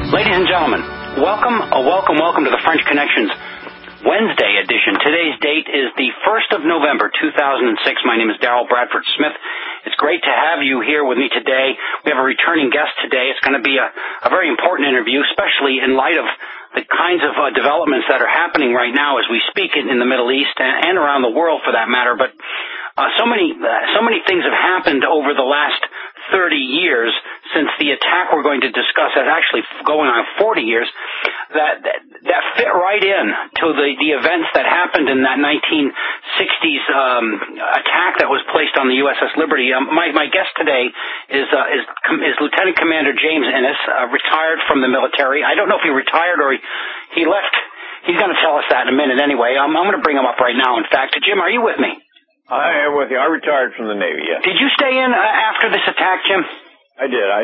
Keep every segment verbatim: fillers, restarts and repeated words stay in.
Ladies and gentlemen, welcome, uh, welcome, welcome to the French Connections Wednesday edition. Today's date is the first of November, two thousand six. My name is Darrell Bradford Smith. It's great to have you here with me today. We have a returning guest today. It's going to be a, a very important interview, especially in light of the kinds of uh, developments that are happening right now as we speak in, in the Middle East and, and around the world for that matter. But uh, so many, uh, so many things have happened over the last thirty years since the attack we're going to discuss is actually going on forty years, that, that, that fit right in to the, the events that happened in that nineteen sixties um, attack that was placed on the U S S Liberty. Um, my, my guest today is, uh, is, is Lieutenant Commander James Innes, uh, retired from the military. I don't know if he retired or he, he left. He's going to tell us that in a minute anyway. Um, I'm going to bring him up right now, in fact. Jim, are you with me? I am with you. I retired from the Navy, yes. Did you stay in uh, after this attack, Jim? I did. I,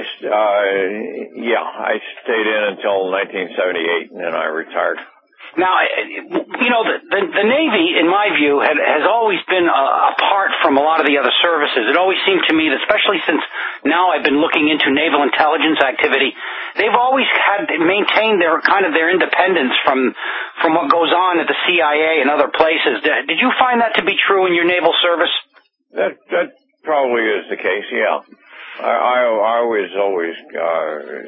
uh, yeah, I stayed in until nineteen seventy-eight, and then I retired. Now, you know, the, the, the Navy, in my view, had, has always been uh, apart from a lot of the other services. It always seemed to me that, especially since now I've been looking into naval intelligence activity, they've always had maintained their kind of their independence from from what goes on at the C I A and other places. Did you find that to be true in your naval service? That that probably is the case. Yeah, I I, I was always uh,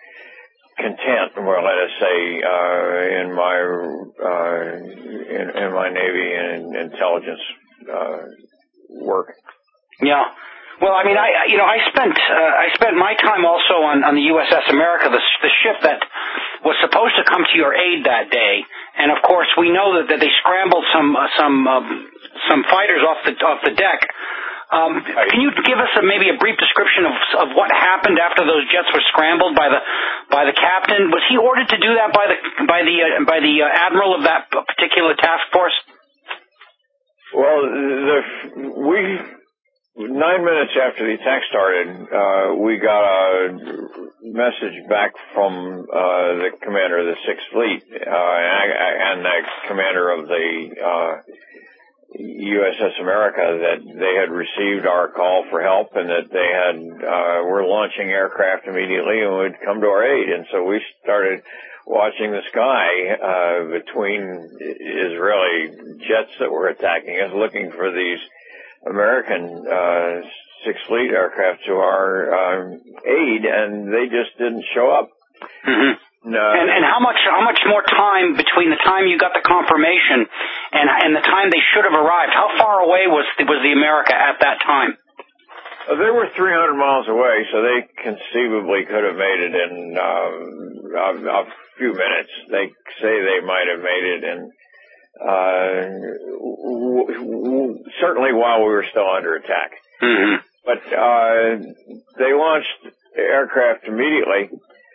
content, well, let us say, uh, in my uh, in, in my Navy and intelligence uh, work. Yeah. Well, I mean, I you know I spent uh, I spent my time also on, on the U S S America, the, the ship that was supposed to come to your aid that day, and of course we know that, that they scrambled some uh, some um, some fighters off the off the deck. Um, can you give us a, maybe a brief description of of what happened after those jets were scrambled by the by the captain? Was he ordered to do that by the by the uh, by the uh, admiral of that particular task force? Well, the, we nine minutes after the attack started, uh, we got a message back from uh, the commander of the Sixth Fleet uh, and, and the commander of the Uh, U S S America that they had received our call for help and that they had uh, were launching aircraft immediately and would come to our aid. And so we started watching the sky uh, between Israeli jets that were attacking us, looking for these American uh, Sixth Fleet aircraft to our um, aid, and they just didn't show up. Mm-hmm. No. And, and how much how much more time between the time you got the confirmation and and the time they should have arrived? How far away was was the America at that time? Uh, they were three hundred miles away, so they conceivably could have made it in uh, a, a few minutes. They say they might have made it in uh, w- w- certainly while we were still under attack. Mm-hmm. But uh, they launched aircraft immediately.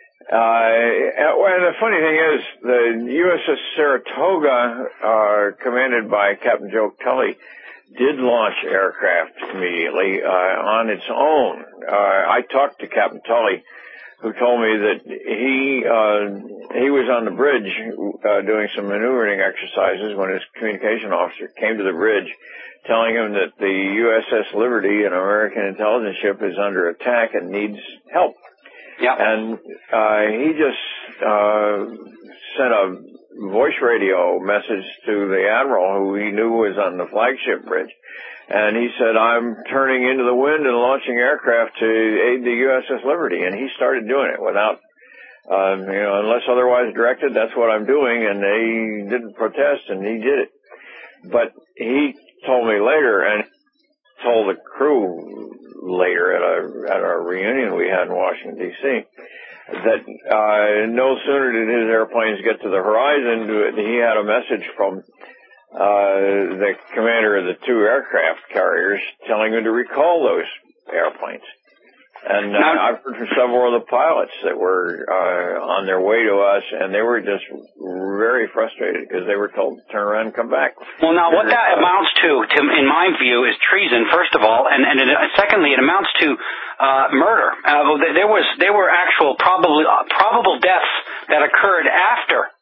Uh, and the funny thing is, the U S S Saratoga, uh, commanded by Captain Joe Tully, did launch aircraft immediately, uh, on its own. Uh, I talked to Captain Tully, who told me that he, uh, he was on the bridge, uh, doing some maneuvering exercises when his communication officer came to the bridge, telling him that the U S S Liberty, an American intelligence ship, is under attack and needs help. Yeah. And uh, he just uh, sent a voice radio message to the admiral, who he knew was on the flagship bridge. And he said, I'm turning into the wind and launching aircraft to aid the U S S Liberty. And he started doing it without, um, you know, unless otherwise directed, that's what I'm doing. And they didn't protest, and he did it. But he told me later, and told the crew later at a at a reunion we had in Washington, D C, that uh, no sooner did his airplanes get to the horizon, he had a message from uh, the commander of the two aircraft carriers telling him to recall those airplanes. And uh, I've heard from several of the pilots that were uh, on their way to us, and they were just very frustrated because they were told to turn around and come back. Well, now, what that amounts to, to in my view, is treason, first of all, and, and it, secondly, it amounts to uh, murder. Uh, there was there were actual probable uh, probable deaths that occurred after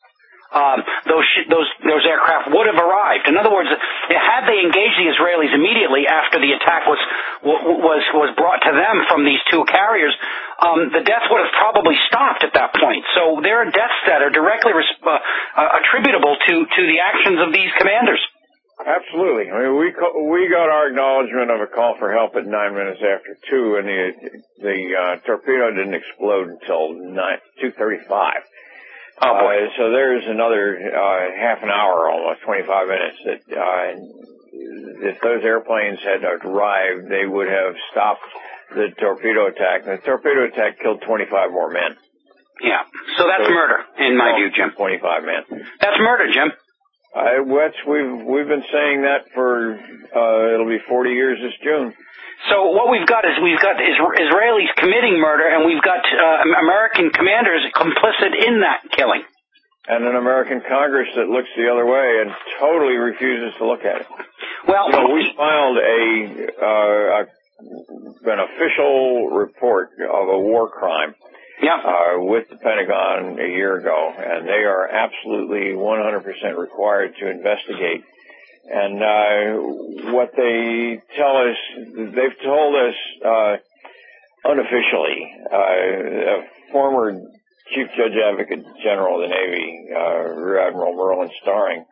um, those sh- those those aircraft would have arrived. In other words, had they engaged the Israelis immediately after the attack was was was brought to them from these two carriers, um, the deaths would have probably stopped at that point. So there are deaths that are directly res- uh, uh, attributable to to the actions of these commanders. Absolutely. I mean, we co- we got our acknowledgement of a call for help at nine minutes after two, and the the uh, torpedo didn't explode until nine two thirty-five. Oh boy! Uh, so there's another uh, half an hour, almost twenty-five minutes. That uh, if those airplanes had arrived, they would have stopped the torpedo attack. And the torpedo attack killed twenty-five more men. Yeah. So that's so murder, in my view, Jim. twenty-five men. That's murder, Jim. Uh, Wes, we've we've been saying that for uh, it'll be forty years this June. So what we've got is we've got Israelis committing murder, and we've got uh, American commanders complicit in that killing. And an American Congress that looks the other way and totally refuses to look at it. Well, you know, we filed a, uh, a an official report of a war crime. Yeah. Uh, with the Pentagon a year ago, and they are absolutely one hundred percent required to investigate. And uh, what they tell us, they've told us uh, unofficially, uh, a former Chief Judge Advocate General of the Navy, uh, Rear Admiral Merlin Starring,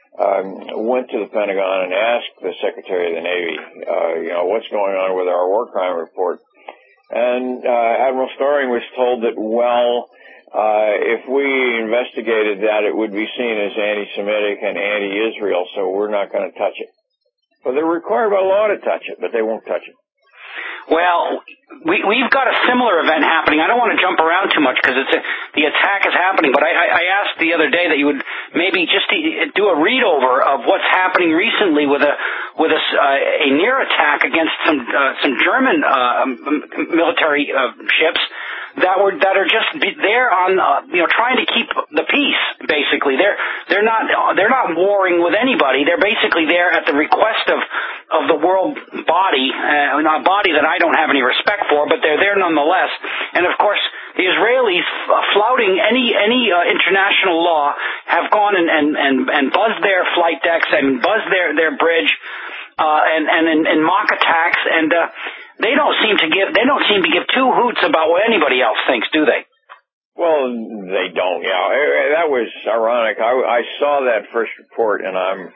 um, went to the Pentagon and asked the Secretary of the Navy, uh, you know, what's going on with our war crime report. And uh, Admiral Starring was told that, well, uh, if we investigated that, it would be seen as anti-Semitic and anti-Israel, so we're not going to touch it. Well, they're required by law to touch it, but they won't touch it. Well, we, we've got a similar event happening. I don't want to jump around too much because it's a, the attack is happening, but I, I, I asked the other day that you would maybe just do a read-over of what's happening recently with a with a, uh, a near attack against some uh, some German uh, military uh, ships that were that are just there on uh, you know trying to keep the peace. Basically, they're they're not they're not warring with anybody. They're basically there at the request of of the world body, uh, a body that I don't have any respect for, but they're there nonetheless. And of course, the Israelis, uh, flouting any any uh, international law, have gone and and and, and buzzed their flight decks and buzzed their their bridge, uh, and and in, in mock attacks, and uh, they don't seem to give they don't seem to give two hoots about what anybody else thinks, do they? Well, they don't. Yeah, that was ironic. I, I saw that first report, and I'm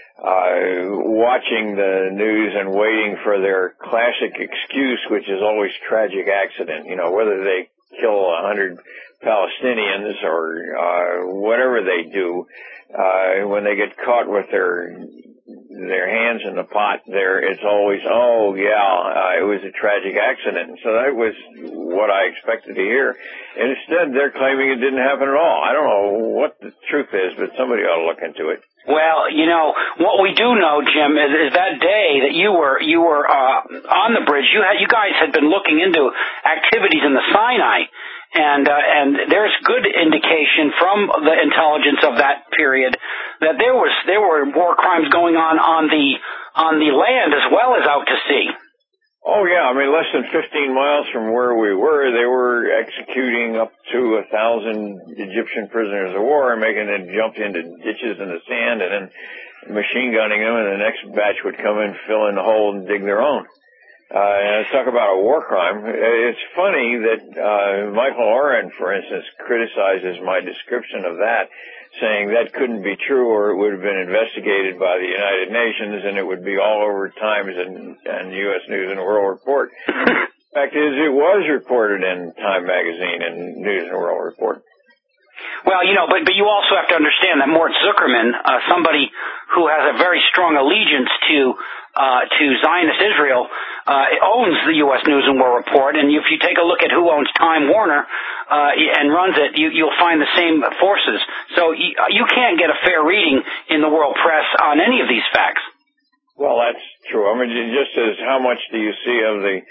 uh, watching the news and waiting for their classic excuse, which is always tragic accident. You know, whether they kill a hundred Palestinians or uh, whatever they do, uh, when they get caught with their their hands in the pot there, it's always, oh, yeah, uh, it was a tragic accident. And so that was what I expected to hear. And instead, they're claiming it didn't happen at all. I don't know what the truth is, but somebody ought to look into it. Well, you know, what we do know, Jim, is, is that day that you were you were uh, on the bridge, you had you guys had been looking into activities in the Sinai. And uh, and there's good indication from the intelligence of that period that there was there were war crimes going on on the on the land as well as out to sea. Oh yeah, I mean less than fifteen miles from where we were, they were executing up to a thousand Egyptian prisoners of war and making them jump into ditches in the sand and then machine gunning them, and the next batch would come in, fill in the hole, and dig their own. Uh, and talk about a war crime. It's funny that uh, Michael Oren, for instance, criticizes my description of that, saying that couldn't be true or it would have been investigated by the United Nations and it would be all over Times and, and U S News and World Report. The fact is, it was reported in Time Magazine and News and World Report. Well, you know, but but you also have to understand that Mort Zuckerman, uh, somebody who has a very strong allegiance to uh, to Zionist Israel, uh, owns the U S News and World Report. And if you take a look at who owns Time Warner uh, and runs it, you, you'll find the same forces. So you, you can't get a fair reading in the world press on any of these facts. Well, that's true. I mean, just as how much do you see of the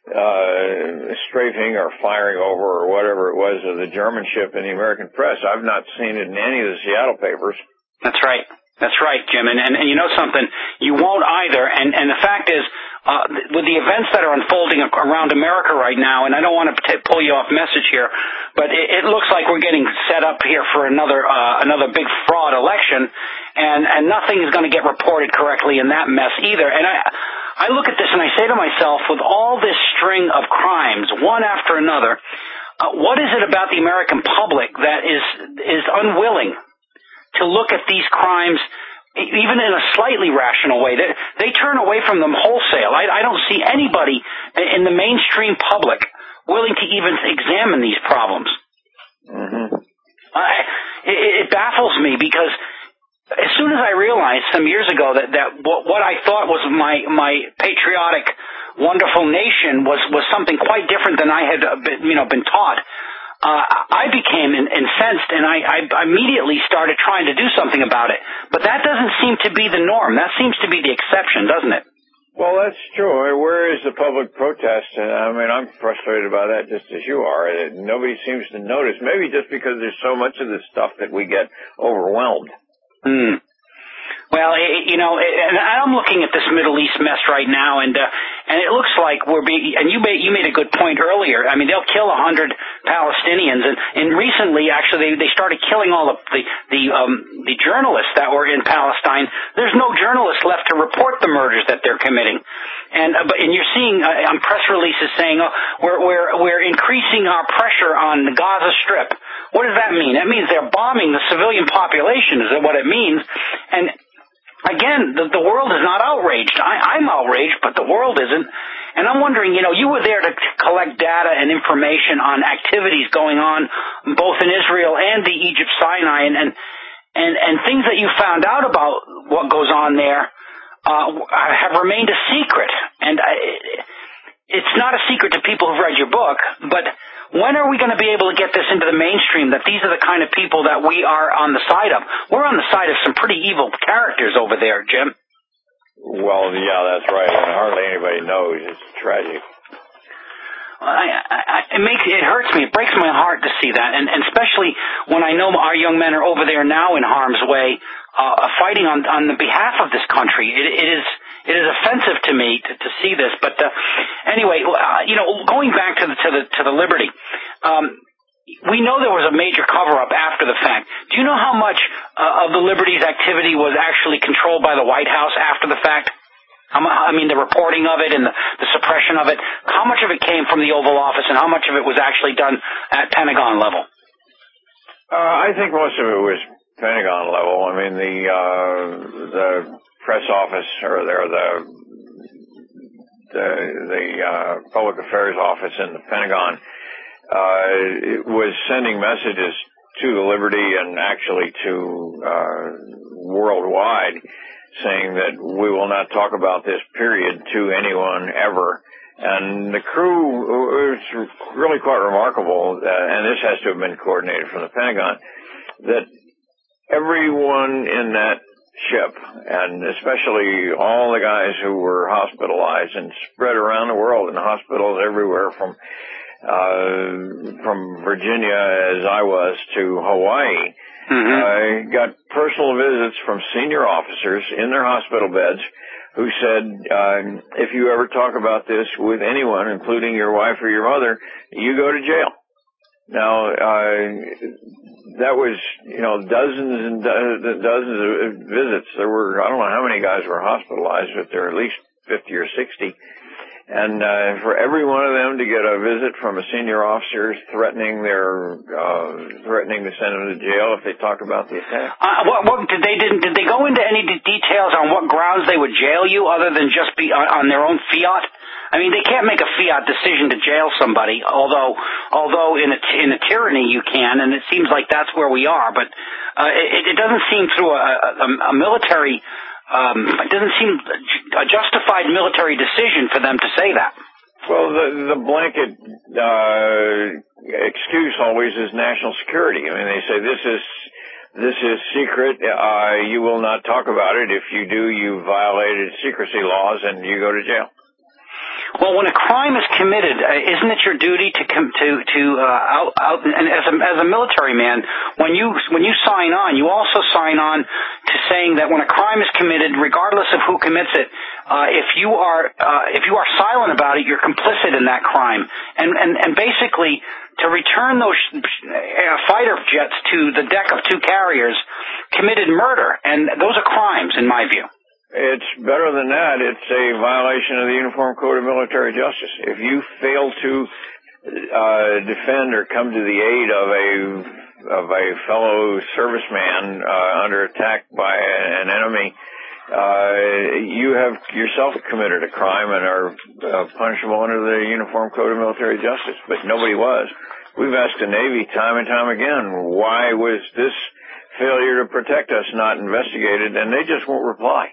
uh strafing or firing over or whatever it was of the German ship in the American press? I've not seen it in any of the Seattle papers. That's right. That's right, Jim. And, and, and you know something? You won't either. And, and the fact is, uh, with the events that are unfolding around America right now, and I don't want to t- pull you off message here, but it, it looks like we're getting set up here for another uh, another big fraud election, and, and nothing is going to get reported correctly in that mess either. And I, I look at this and I say to myself, with all this string of crimes, one after another, uh, what is it about the American public that is is unwilling to look at these crimes even in a slightly rational way? They, they turn away from them wholesale. I, I don't see anybody in the mainstream public willing to even examine these problems. Mm-hmm. I, it, it baffles me because as soon as I realized some years ago that, that what, what I thought was my, my patriotic, wonderful nation was, was something quite different than I had been, you know, been taught, uh, I became incensed, and I, I immediately started trying to do something about it. But that doesn't seem to be the norm. That seems to be the exception, doesn't it? Well, that's true. I mean, where is the public protest? And I mean, I'm frustrated by that just as you are. Nobody seems to notice. Maybe just because there's so much of this stuff that we get overwhelmed. Hmm. Well, it, you know, it, and I'm looking at this Middle East mess right now, and uh, and it looks like we're being. And you made you made a good point earlier. I mean, they'll kill a hundred Palestinians, and, and recently, actually, they, they started killing all of the the um, the journalists that were in Palestine. There's no journalists left to report the murders that they're committing, and uh, but and you're seeing uh, on press releases saying, oh, we're we're we're increasing our pressure on the Gaza Strip. What does that mean? That means they're bombing the civilian population. Is that what it means? And again, the, the world is not outraged. I, I'm outraged, but the world isn't. And I'm wondering, you know, you were there to collect data and information on activities going on both in Israel and the Egypt Sinai, and and and, and things that you found out about what goes on there uh, have remained a secret. And I, it's not a secret to people who've read your book, but when are we going to be able to get this into the mainstream that these are the kind of people that we are on the side of? We're on the side of some pretty evil characters over there, Jim. Well, yeah, that's right. And hardly anybody knows. It's tragic. I, I, it makes it hurts me. It breaks my heart to see that, and, and especially when I know our young men are over there now in harm's way, uh, fighting on on the behalf of this country. It, it is it is offensive to me to, to see this. But uh, anyway, uh, you know, going back to the to the to the Liberty, um, we know there was a major cover up after the fact. Do you know how much uh, of the Liberty's activity was actually controlled by the White House after the fact? I mean, the reporting of it and the, the suppression of it, how much of it came from the Oval Office and how much of it was actually done at Pentagon level? Uh, I think most of it was Pentagon level. I mean, the uh, the press office or the the, the uh, public affairs office in the Pentagon uh, was sending messages to the Liberty and actually to uh, worldwide, saying that we will not talk about this period to anyone ever. And the crew, it was really quite remarkable, uh, and this has to have been coordinated from the Pentagon, that everyone in that ship, and especially all the guys who were hospitalized and spread around the world in hospitals everywhere from uh, from Virginia, as I was, to Hawaii, Mm-hmm. I got personal visits from senior officers in their hospital beds who said, uh, if you ever talk about this with anyone, including your wife or your mother, you go to jail. Now, uh, that was, you know, dozens and do- dozens of visits. There were, I don't know how many guys were hospitalized, but there were at least fifty or sixty. And uh, for every one of them to get a visit from a senior officer threatening their uh, threatening to send them to jail if they talk about the attack. Uh, what, what did they did, did they go into any de- details on what grounds they would jail you, other than just be on, on their own fiat? I mean, they can't make a fiat decision to jail somebody, although although in a in a tyranny you can, and it seems like that's where we are. But uh, it, it doesn't seem through a, a, a military. Um, it doesn't seem a justified military decision for them to say that. Well, the, the blanket uh, excuse always is national security. I mean, they say this is this is secret. Uh, you will not talk about it. If you do, you violated secrecy laws, and you go to jail. Well, when a crime is committed, uh, isn't it your duty to com- to to uh, out, out and as a as a military man, when you when you sign on, you also sign on to saying that when a crime is committed, regardless of who commits it, uh, if you are uh, if you are silent about it, you're complicit in that crime. And and, and basically, to return those uh, fighter jets to the deck of two carriers committed murder, and those are crimes, in my view. It's better than that. It's a violation of the Uniform Code of Military Justice. If you fail to uh, defend or come to the aid of a of a fellow serviceman uh, under attack by an enemy, uh, you have yourself committed a crime and are uh, punishable under the Uniform Code of Military Justice. But nobody was. We've asked the Navy time and time again, why was this failure to protect us not investigated, and they just won't reply.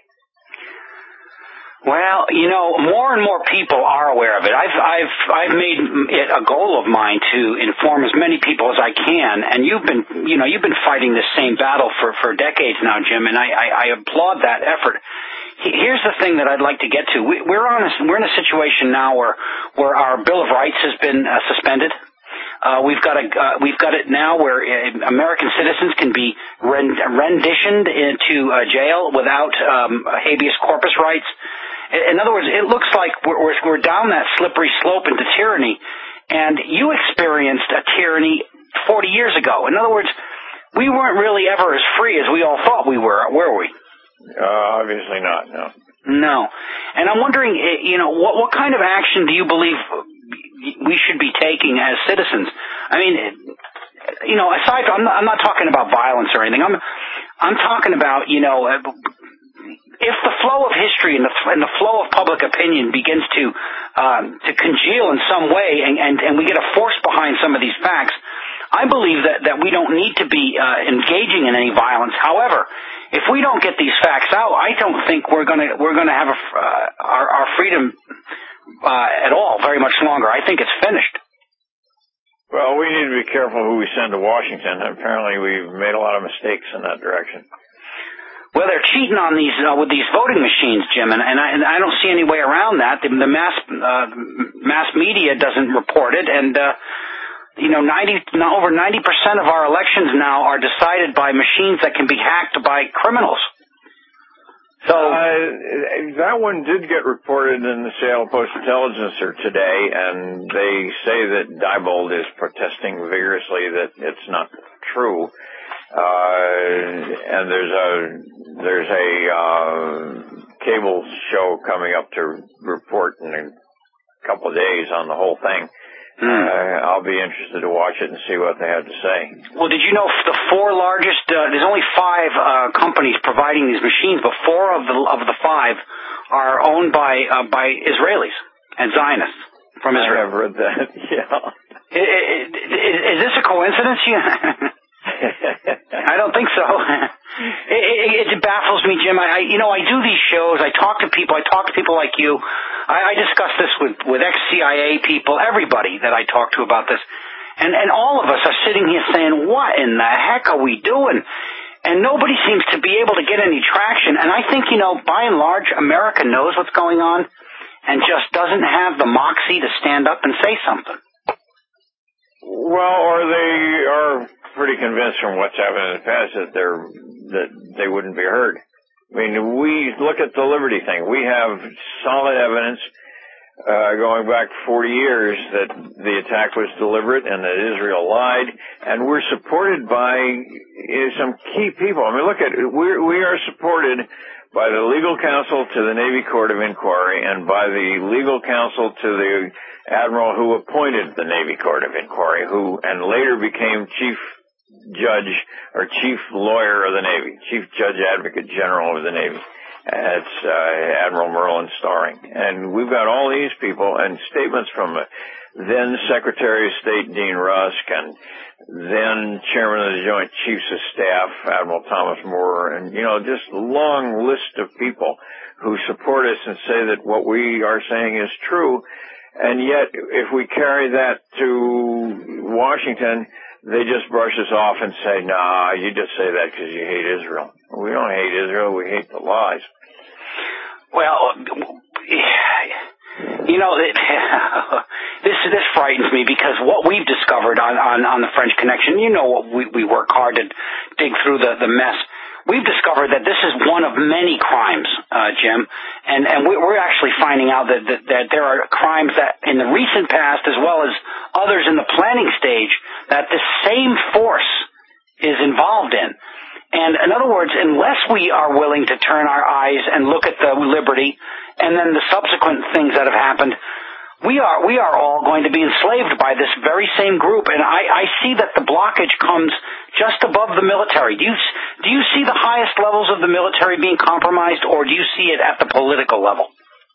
Well, you know, more and more people are aware of it. I've I've I've made it a goal of mine to inform as many people as I can, and you've been you know you've been fighting this same battle for for decades now, Jim, and I I, I applaud that effort. Here's the thing that I'd like to get to. We, we're on a, we're in a situation now where where our Bill of Rights has been uh, suspended. Uh, we've got a uh, we've got it now where uh, American citizens can be rend, renditioned into uh, jail without um, habeas corpus rights. In other words, it looks like we're, we're down that slippery slope into tyranny, and you experienced a tyranny forty years ago. In other words, we weren't really ever as free as we all thought we were, were we? Uh, obviously not, no. No. And I'm wondering, you know, what, what kind of action do you believe we should be taking as citizens? I mean, you know, aside from, I'm not, I'm not talking about violence or anything. I'm, I'm talking about, you know, if the flow of history and the, and the flow of public opinion begins to um, to congeal in some way, and, and, and we get a force behind some of these facts, I believe that, that we don't need to be uh, engaging in any violence. However, if we don't get these facts out, I don't think we're gonna we're gonna have a, uh, our, our freedom uh, at all very much longer. I think it's finished. Well, we need to be careful who we send to Washington. Apparently, we've made a lot of mistakes in that direction. Well, they're cheating on these uh, with these voting machines, Jim, and, and, I, and I don't see any way around that. The, the mass uh, mass media doesn't report it, and uh, you know, ninety over ninety percent of our elections now are decided by machines that can be hacked by criminals. So uh, that one did get reported in the Seattle Post-Intelligencer today, and they say that Diebold is protesting vigorously that it's not true. Uh, and there's a, there's a, uh, cable show coming up to report in a couple of days on the whole thing. Hmm. Uh, I'll be interested to watch it and see what they have to say. Well, did you know the four largest, uh, there's only five, uh, companies providing these machines, but four of the, of the five are owned by, uh, by Israelis and Zionists from Israel. I have read that, yeah. Is, is, is this a coincidence? I don't think so. It, it, it baffles me, Jim. I, I, you know, I do these shows. I talk to people. I talk to people like you. I, I discuss this with, with ex-C I A people, everybody that I talk to about this. And, and all of us are sitting here saying, what in the heck are we doing? And nobody seems to be able to get any traction. And I think, you know, by and large, America knows what's going on and just doesn't have the moxie to stand up and say something. Well, or they are pretty convinced from what's happened in the past that they're that they wouldn't be heard. I mean, we look at the Liberty thing. We have solid evidence uh, going back forty years that the attack was deliberate and that Israel lied, and we're supported by uh, some key people. I mean, look at we we are supported by the legal counsel to the Navy Court of Inquiry and by the legal counsel to the admiral who appointed the Navy Court of Inquiry, who and later became chief judge or chief lawyer of the Navy, chief judge advocate general of the Navy. It's uh, Admiral Merlin Starring. And we've got all these people and statements from then Secretary of State Dean Rusk and then Chairman of the Joint Chiefs of Staff, Admiral Thomas Moore, and, you know, just a long list of people who support us and say that what we are saying is true. And yet, if we carry that to Washington, they just brush us off and say, nah, you just say that because you hate Israel. We don't hate Israel, we hate the lies. Well, you know, this this frightens me because what we've discovered on, on, on the French Connection, you know, we, we work hard to dig through the, the mess. we've discovered that this is one of many crimes, uh, Jim, and, and we're actually finding out that, that, that there are crimes that in the recent past as well as others in the planning stage that the same force is involved in. And in other words, unless we are willing to turn our eyes and look at the Liberty and then the subsequent things that have happened, we are we are all going to be enslaved by this very same group. And I, I see that the blockage comes just above the military. Do you do you see the highest levels of the military being compromised, or do you see it at the political level?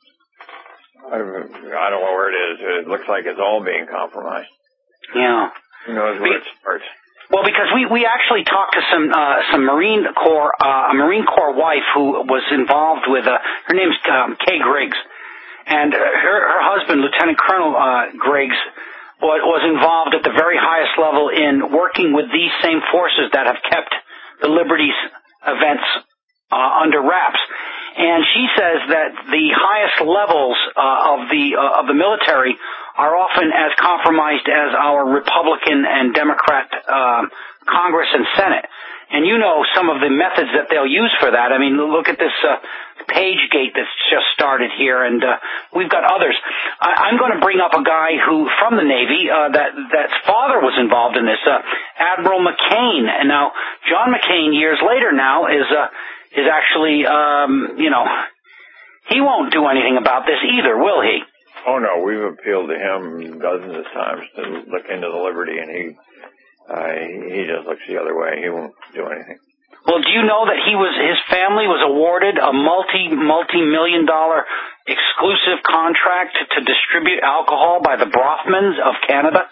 I, I don't know where it is. It looks like it's all being compromised. Yeah. Who knows where it starts? Well, because we, we actually talked to some uh, some Marine Corps uh, a Marine Corps wife who was involved with uh, her name's um, Kay Griggs, and her her husband, Lieutenant Colonel uh, Griggs, was, was involved at the very highest level in working with these same forces that have kept the Liberty's events uh, under wraps. And she says that the highest levels uh, of the uh, of the military are often as compromised as our Republican and Democrat uh, Congress and Senate. And you know some of the methods that they'll use for that. I mean, look at this uh, page gate that's just started here, and uh, we've got others. I, I'm going to bring up a guy who, from the Navy, uh, that that's father was involved in this, uh, Admiral McCain. And now John McCain, years later now, is uh, is actually, um, you know, he won't do anything about this either, will he? Oh, no, we've appealed to him dozens of times to look into the Liberty, and he uh, he just looks the other way. He won't do anything. Well, do you know that he was his family was awarded a multi multi million dollar exclusive contract to distribute alcohol by the Brothmans of Canada?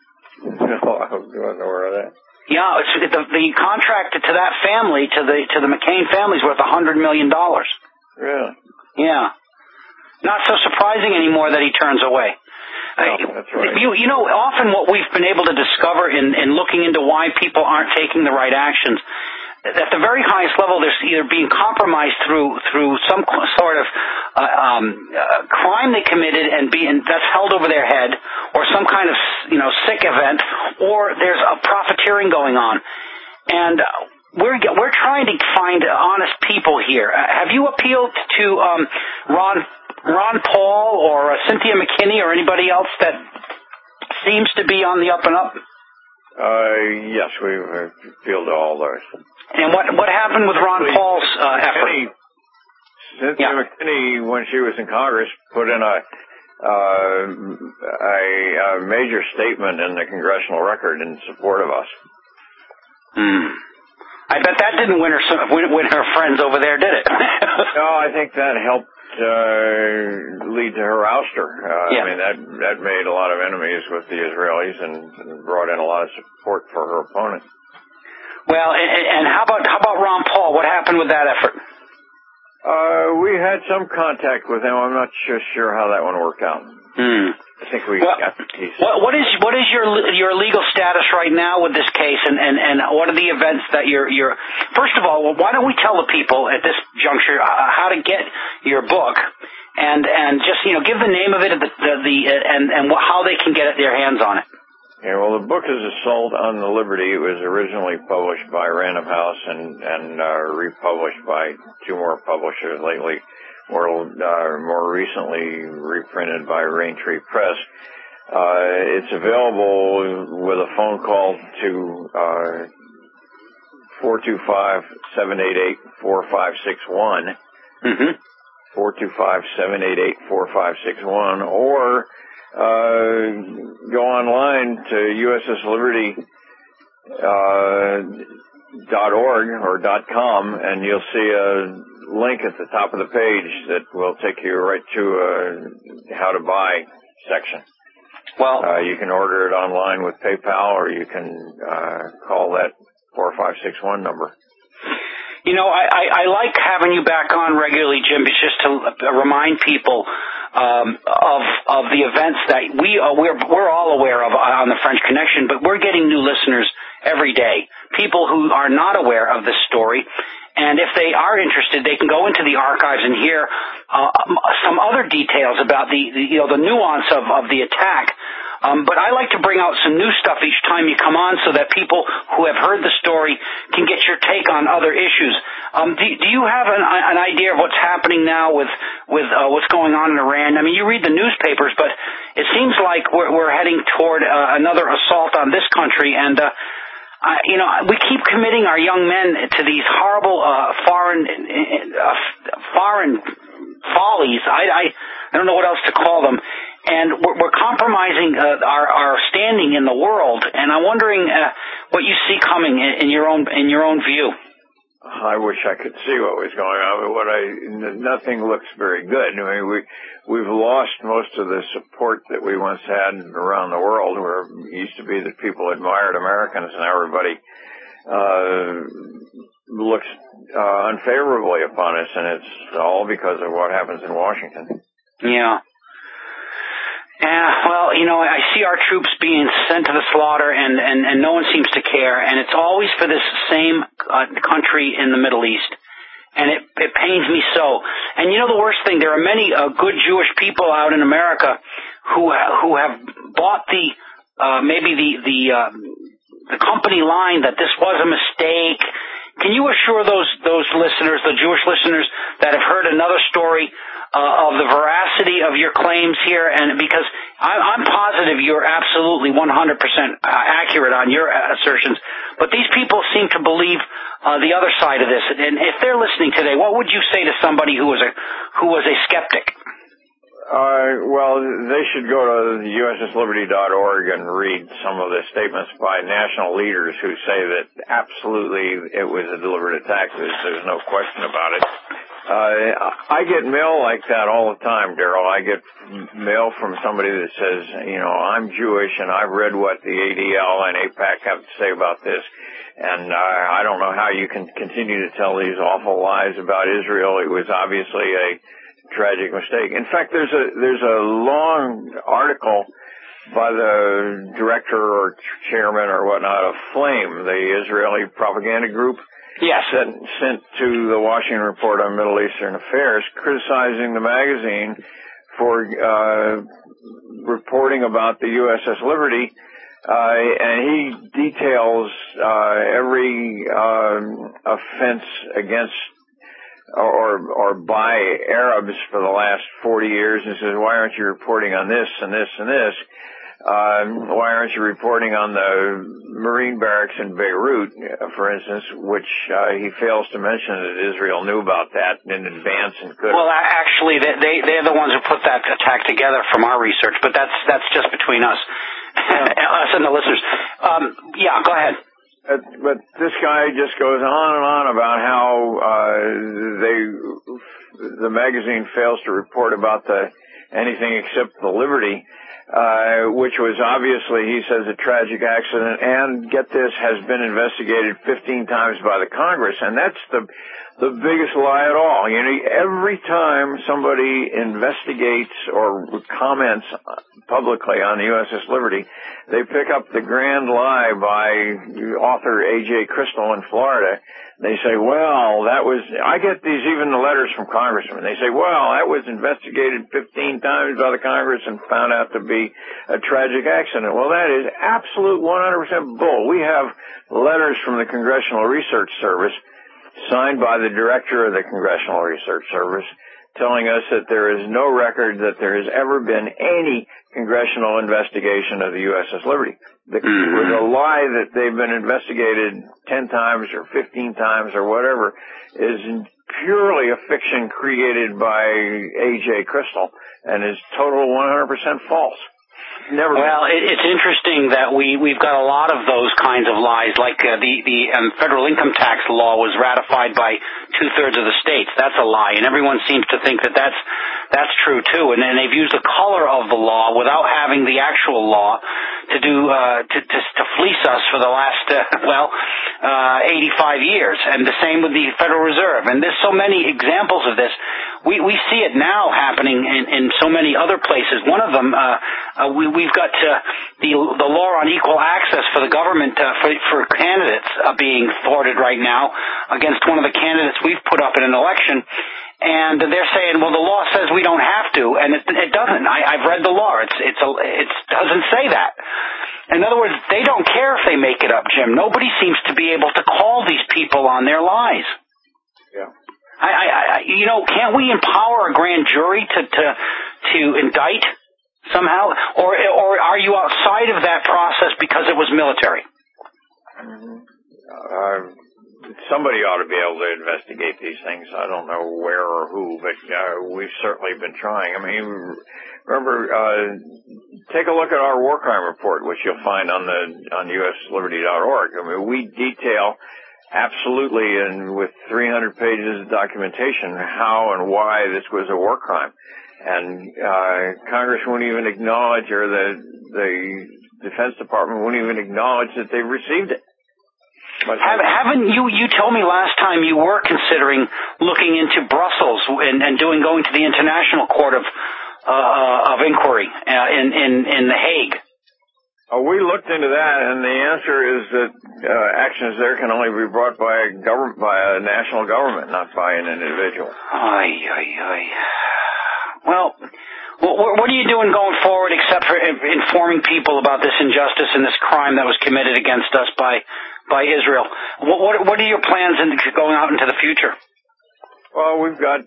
No, I wasn't aware of that. Yeah, it's, the, the contract to that family, to the to the McCain family, is worth a hundred million dollars. Really? Yeah. Not so surprising anymore that he turns away. No, that's right. You, you know, often what we've been able to discover in, in looking into why people aren't taking the right actions, at the very highest level, there's either being compromised through through some sort of uh, um, uh, crime they committed and being that's held over their head, or some kind of you know sick event, or there's a profiteering going on, and we're we're trying to find honest people here. Uh, have you appealed to um, Ron? Ron Paul or uh, Cynthia McKinney or anybody else that seems to be on the up and up? Uh, yes, we've appealed to all those. And what what happened with Ron Actually, Paul's uh, effort? Cynthia yeah. McKinney, when she was in Congress, put in a, uh, a a major statement in the Congressional Record in support of us. Hmm. I bet that didn't win her win, win her friends over there, did it? No, I think that helped uh, lead to her ouster. Uh, yeah. I mean, that that made a lot of enemies with the Israelis and brought in a lot of support for her opponent. Well, and, and how about how about Ron Paul? What happened with that effort? Uh, we had some contact with him. I'm not sure, sure how that one worked out. Hmm. I think we well, got the case. What, what is what is your your legal status right now with this case, and, and, and what are the events that you're you're? First of all, why don't we tell the people at this juncture uh, how to get your book, and and just you know give the name of it, the the, the and and how they can get their hands on it. Yeah, well, the book is Assault on the Liberty. It was originally published by Random House and and uh, republished by two more publishers lately. Or uh, more recently reprinted by Raintree Press. Uh, it's available with a phone call to uh, four two five, seven eight eight, four five six one, mm-hmm. four two five, seven eight eight, four five six one, or uh, go online to U S S Liberty uh, dot org or dot com, and you'll see a link at the top of the page that will take you right to a how to buy section. Well, uh, you can order it online with PayPal, or you can uh, call that four five six one number. You know, I, I, I like having you back on regularly, Jim. It's just to remind people um, of of the events that we uh, we're we're all aware of on the French Connection, but we're getting new listeners every day. People who are not aware of this story. And if they are interested, they can go into the archives and hear uh, some other details about the, the you know the nuance of, of the attack. Um, but I like to bring out some new stuff each time you come on so that people who have heard the story can get your take on other issues. Um, do, do you have an, an idea of what's happening now with, with uh, what's going on in Iran? I mean, you read the newspapers, but it seems like we're, we're heading toward uh, another assault on this country, and uh, uh, you know, we keep committing our young men to these horrible uh, foreign uh, foreign follies. I, I, I don't know what else to call them. And we're, we're compromising uh, our, our standing in the world. And I'm wondering uh, what you see coming in, in your own in your own view. I wish I could see what was going on, but what I nothing looks very good. I mean, we we've lost most of the support that we once had around the world, where it used to be that people admired Americans, and everybody uh, looks uh, unfavorably upon us, and it's all because of what happens in Washington. Yeah. Yeah, well, you know, I see our troops being sent to the slaughter, and, and, and no one seems to care, and it's always for this same uh, country in the Middle East, and it, it pains me so. And you know the worst thing, there are many uh, good Jewish people out in America who who have bought the, uh, maybe the, the, uh, the company line that this was a mistake. Can you assure those, those listeners, the Jewish listeners that have heard another story, Uh, of the veracity of your claims here? And because I, I'm positive you're absolutely one hundred percent accurate on your assertions, but these people seem to believe uh, the other side of this. And if they're listening today, what would you say to somebody who was a who was a skeptic? Uh, well, they should go to U S S liberty dot org and read some of the statements by national leaders who say that absolutely it was a deliberate attack. There's, there's no question about it. Uh, I get mail like that all the time, Daryl. I get mail from somebody that says, you know, I'm Jewish and I've read what the A D L and AIPAC have to say about this, and uh, I don't know how you can continue to tell these awful lies about Israel. It was obviously a tragic mistake. In fact, there's a there's a long article by the director or chairman or whatnot of Flame, the Israeli propaganda group. Yes. Sent, sent to the Washington Report on Middle Eastern Affairs, criticizing the magazine for uh, reporting about the U S S Liberty, uh, and he details uh, every uh, offense against or or by Arabs for the last forty years, and says, why aren't you reporting on this and this and this? Uh, why aren't you reporting on the Marine barracks in Beirut, for instance, which uh, he fails to mention that Israel knew about that in advance and could. Well, actually, they, they they're the ones who put that attack together from our research, but that's that's just between us, yeah. us and the listeners. Um, yeah, go ahead. Uh, but this guy just goes on and on about how uh, they the magazine fails to report about the anything except the Liberty. Uh, which was obviously, he says, a tragic accident, and get this, has been investigated fifteen times by the Congress, and that's the the biggest lie at all. You know, every time somebody investigates or comments publicly on the U S S Liberty, they pick up the grand lie by author A J Crystal in Florida. They say, well, that was, I get these, even the letters from congressmen. They say, well, that was investigated fifteen times by the Congress and found out to be a tragic accident. Well, that is absolute one hundred percent bull. We have letters from the Congressional Research Service signed by the director of the Congressional Research Service telling us that there is no record that there has ever been any congressional investigation of the U S S Liberty. The, mm-hmm. the lie that they've been investigated ten times or fifteen times or whatever is purely a fiction created by A J Crystal and is total one hundred percent false. Never well, it, it's interesting that we, we've got a lot of those kinds of lies, like uh, the, the um, federal income tax law was ratified by two-thirds of the states. That's a lie, and everyone seems to think that that's, that's true, too. And then they've used the color of the law without having the actual law to do, uh, to, to, to fleece us for the last, uh, well, uh, eighty-five years. And the same with the Federal Reserve. And there's so many examples of this. We, we see it now happening in, in so many other places. One of them, uh, uh we, we've got uh, the, the law on equal access process for the government, uh, for, for candidates uh, being thwarted right now against one of the candidates we've put up in an election. And they're saying, well, the law says we don't have to, and it, it doesn't. I, I've read the law. It's, it's a, it doesn't say that. In other words, they don't care if they make it up, Jim. Nobody seems to be able to call these people on their lies. Yeah. I, I, I you know, can't we empower a grand jury to, to, to indict somehow? Or, or are you outside of that process because it was military? Mm-hmm. Uh, Somebody ought to be able to investigate these things. I don't know where or who, but uh, we've certainly been trying. I mean, remember, uh, take a look at our war crime report, which you'll find on the on U S liberty dot org. I mean, we detail absolutely, and with three hundred pages of documentation, how and why this was a war crime. And uh, Congress won't even acknowledge, or the the Defense Department won't even acknowledge that they've received it. Have, haven't you, you told me last time you were considering looking into Brussels and, and doing, going to the International Court of, uh, of Inquiry, uh, in, in, in The Hague? Oh, we looked into that, and the answer is that, uh, actions there can only be brought by a government, by a national government, not by an individual. Ay, ay, ay. Well, what are you doing going forward except for informing people about this injustice and this crime that was committed against us by by Israel? What, what, what are your plans in going out into the future? Well, we've got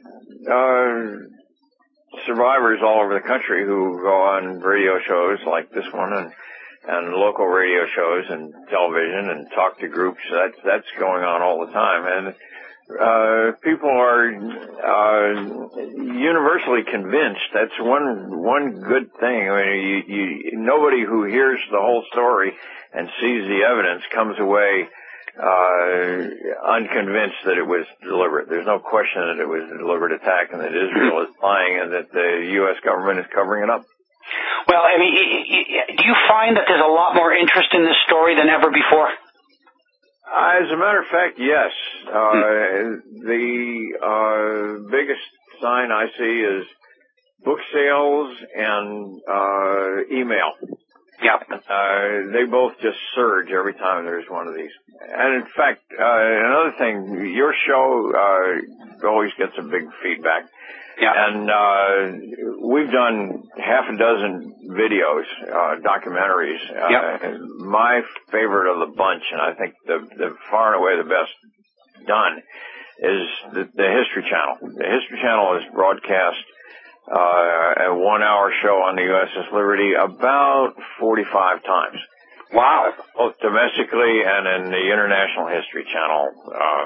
uh, survivors all over the country who go on radio shows like this one and and local radio shows and television and talk to groups. That's that's going on all the time, and uh, people are uh, universally convinced. That's one one good thing. I mean, you, you, nobody who hears the whole story and sees the evidence comes away uh, unconvinced that it was deliberate. There's no question that it was a deliberate attack and that Israel is lying and that the U S government is covering it up. Well, I mean, do you find that there's a lot more interest in this story than ever before? As a matter of fact, yes. Uh, the uh, biggest sign I see is book sales and uh, email. Yeah. Uh, they both just surge every time there's one of these. And in fact, uh, another thing, your show uh, always gets a big feedback. Yeah. And uh, we've done half a dozen videos, uh, documentaries. Yeah. Uh, my favorite of the bunch, and I think the, the far and away the best done, is the, the History Channel. The History Channel is broadcast Uh, a one-hour show on the U S S Liberty about forty-five times. Wow. Both domestically and in the International History Channel uh,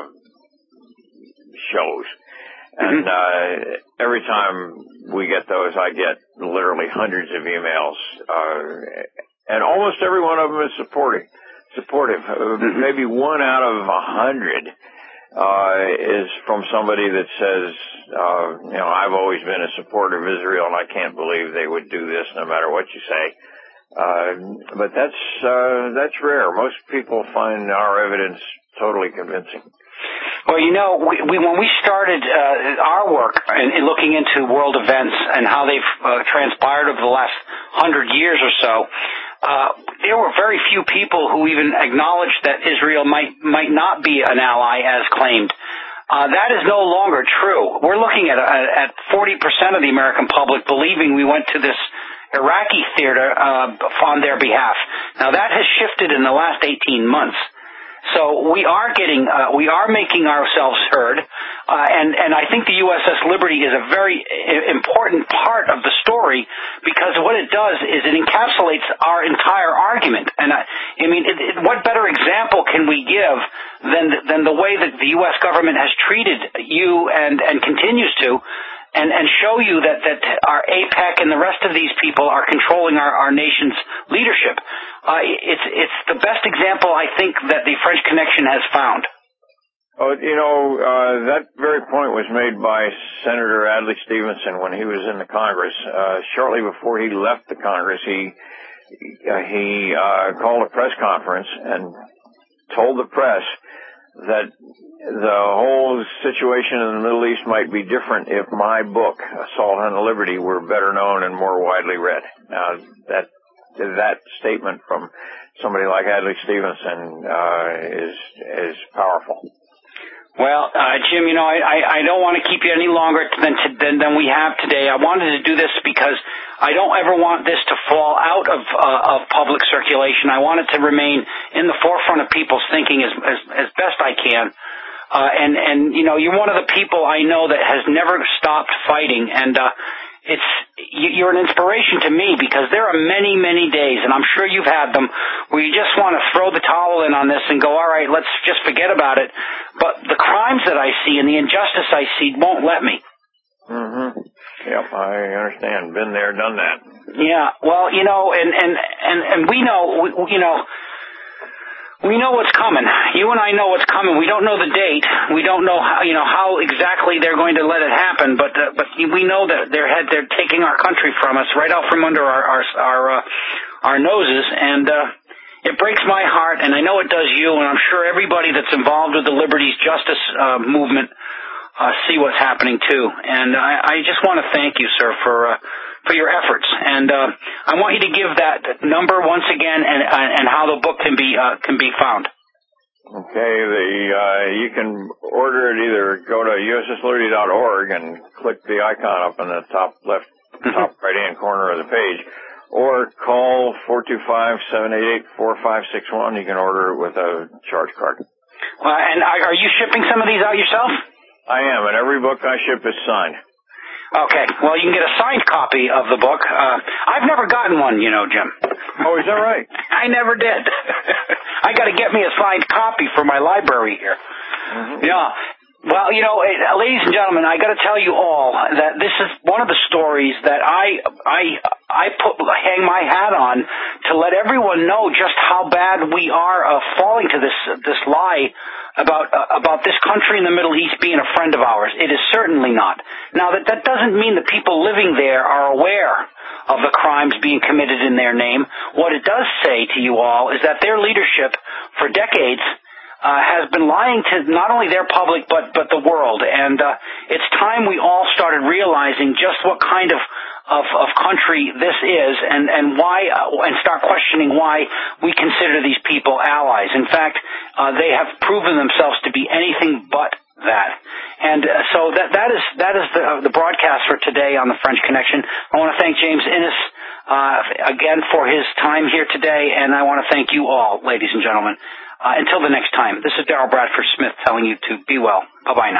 shows. And uh, every time we get those, I get literally hundreds of emails. Uh, and almost every one of them is supporting, supportive. Uh, maybe one out of a hundred Uh, is from somebody that says, uh, you know, I've always been a supporter of Israel and I can't believe they would do this no matter what you say. Uh, but that's, uh, that's rare. Most people find our evidence totally convincing. Well, you know, we, we when we started uh, our work in, in looking into world events and how they've uh, transpired over the last hundred years or so, uh, there were very few people who even acknowledged that Israel might might not be an ally as claimed. Uh, that is no longer true. We're looking at uh, at forty percent of the American public believing we went to this Iraqi theater uh, on their behalf. Now that has shifted in the last eighteen months. So we are getting, uh, we are making ourselves heard, uh, and, and I think the U S S Liberty is a very important part of the story because what it does is it encapsulates our entire argument. And I, I mean, it, it, what better example can we give than, than the way that the U S government has treated you and, and continues to, and, and show you that, that our AIPAC and the rest of these people are controlling our, our nation's leadership. Uh, it's, it's the best example, I think, that the French Connection has found. Oh, you know, uh, that very point was made by Senator Adlai Stevenson when he was in the Congress. Uh, shortly before he left the Congress, he, uh, he, uh, called a press conference and told the press that the whole situation in the Middle East might be different if my book, Assault on Liberty, were better known and more widely read. Now, that that statement from somebody like Adlai Stevenson uh, is is powerful. Well, uh, Jim, you know, I, I, I don't want to keep you any longer than, to, than than we have today. I wanted to do this because I don't ever want this to fall out of uh, of public circulation. I want it to remain in the forefront of people's thinking as as, as best I can. Uh, and and you know, you're one of the people I know that has never stopped fighting, and uh, it's you're an inspiration to me because there are many, many days, and I'm sure you've had them, where you just want to throw the towel in on this and go, all right, let's just forget about it. But the crimes that I see and the injustice I see won't let me. Mm-hmm. Yep, I understand. Been there, done that. Yeah, well, you know, and and and, and we know, we, you know. We know what's coming. You and I know what's coming. We don't know the date. We don't know how, you know, how exactly they're going to let it happen. But uh, but we know that they're head, they're taking our country from us right out from under our our our, uh, our noses, and uh, it breaks my heart. And I know it does you. And I'm sure everybody that's involved with the Liberties Justice uh, movement uh, see what's happening too. And I, I just want to thank you, sir, for. Uh, for your efforts, and uh, I want you to give that number once again, and uh, and how the book can be uh, can be found. Okay, the uh, you can order it either go to U S S Liberty dot org and click the icon up in the top left, top right hand corner of the page, or call four two five, seven eight eight, four five six one. You can order it with a charge card. Uh, and are you shipping some of these out yourself? I am, and every book I ship is signed. Okay, well, you can get a signed copy of the book. Uh, I've never gotten one, you know, Jim. Oh, is that right? I never did. I got to get me a signed copy for my library here. Mm-hmm. Yeah. Well, you know, ladies and gentlemen, I got to tell you all that this is one of the stories that I I I put hang my hat on to let everyone know just how bad we are uh, falling to this this lie about uh, about this country in the Middle East being a friend of ours. It is certainly not. Now, that that doesn't mean the people living there are aware of the crimes being committed in their name. What it does say to you all is that their leadership for decades Uh, has been lying to not only their public but but the world, and uh, it's time we all started realizing just what kind of of, of country this is, and and why, uh, and start questioning why we consider these people allies. In fact, uh, they have proven themselves to be anything but that. And uh, so that that is that is the, uh, the broadcast for today on the French Connection. I want to thank James Innes uh, again for his time here today, and I want to thank you all, ladies and gentlemen. Uh, until the next time, this is Darrell Bradford Smith telling you to be well. Bye-bye now.